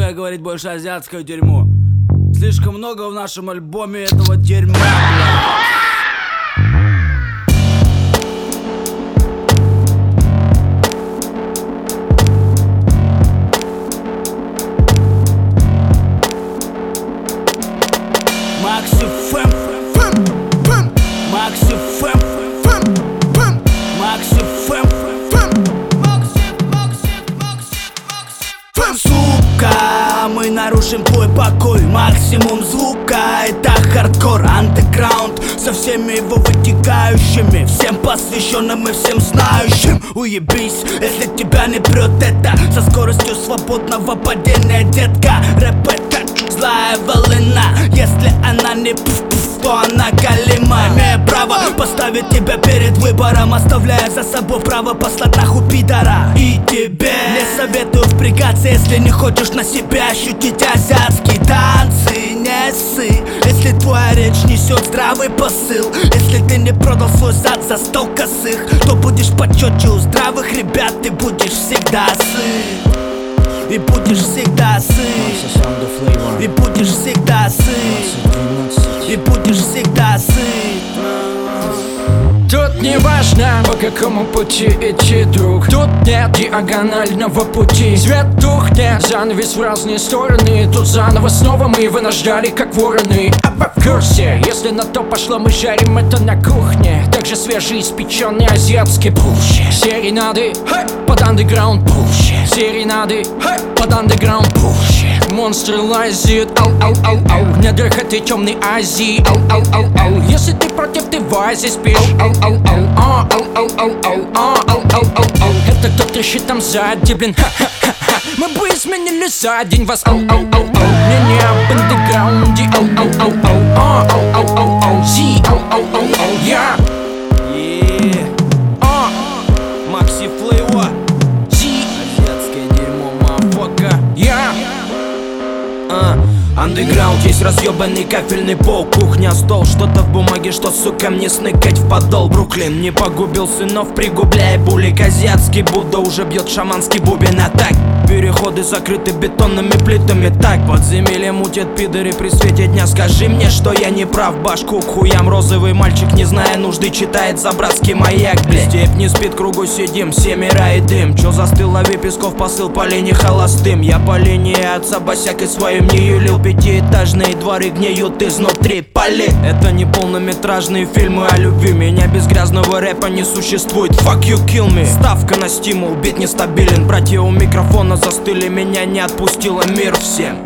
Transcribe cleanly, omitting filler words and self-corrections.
я говорить больше азиатское дерьмо. Слишком много в нашем альбоме этого дерьма, бля. Макси Фэм, Макси Фэм, Макси Фэм, сука, мы нарушим твой покой. Максимум звука, это хардкор, андеграунд со всеми его вытекающими, всем посвященным и всем знающим. Уебись, если тебя не прет это со скоростью свободного падения, детка. Рэп это злая волына, если она не пф-пф, то она галима. Имея право поставить тебя перед выбором, оставляя за собой право послать нахуй пидора. И тебе не советую впрягаться, если не хочешь на себя ощутить азиатские танцы. Не ссы, если твоя речь несет здравый посыл. Если ты не продал свой зад за 100 косых, то будешь почетче у здравых ребят. Ты будешь всегда сыт, и будешь всегда сыт, и будешь всегда сыт, и будешь всегда сыт. Тут не важно, по какому пути идти, друг. Тут нет диагонального пути. Свет тухнет, занавес в разные стороны. Тут заново снова мы вынуждали, как вороны. А в курсе, если на то пошло, мы жарим это на кухне. Также свежеиспеченный азиатский bullshit. Серенады под андеграунд bullshit. Серенады под андеграунд bullshit. Монстры лазят, ау-ау-ау-ау, в недрах этой темной Азии, ау-ау-ау-ау. Если ты против, ты в Азии спишь, ау-ау-ау, ау-ау-ау-ау. Это кто трещит там сзади, блин, ха-ха-ха-ха. Мы бы изменили за день вас, ау-ау-ау-ау. Мне не об андеграунде, ау-ау-ау-ау, ау-ау-ау-ау, зи, ау-ау-ау-ау, я. Макси Флейва, азиатское дерьмо, мафака. Я. Андеграунд, есть разъебанный кафельный пол. Кухня, стол, что-то в бумаге, что, сука, мне сныкать в подол. Бруклин не погубил сынов, пригубляя булик. Азиатский Будда уже бьет шаманский бубен. А так, переходы закрыты бетонными плитами. Так, подземелье мутят пидоры при свете дня. Скажи мне, что я не прав, башку к хуям. Розовый мальчик, не зная нужды, читает за братский маяк, блядь. Степь не спит, кругу сидим, семеро и дым. Чё застыл, лови Песков, посыл по линии холостым. Я по линии отца босяк и своим не юлил. Пятиэтажные дворы гниют изнутри, пали. Это не полнометражные фильмы о любви. Меня без грязного рэпа не существует. Fuck you, kill me. Ставка на стимул, бит нестабилен. Братья у микрофона застыли, меня не отпустила мир всем.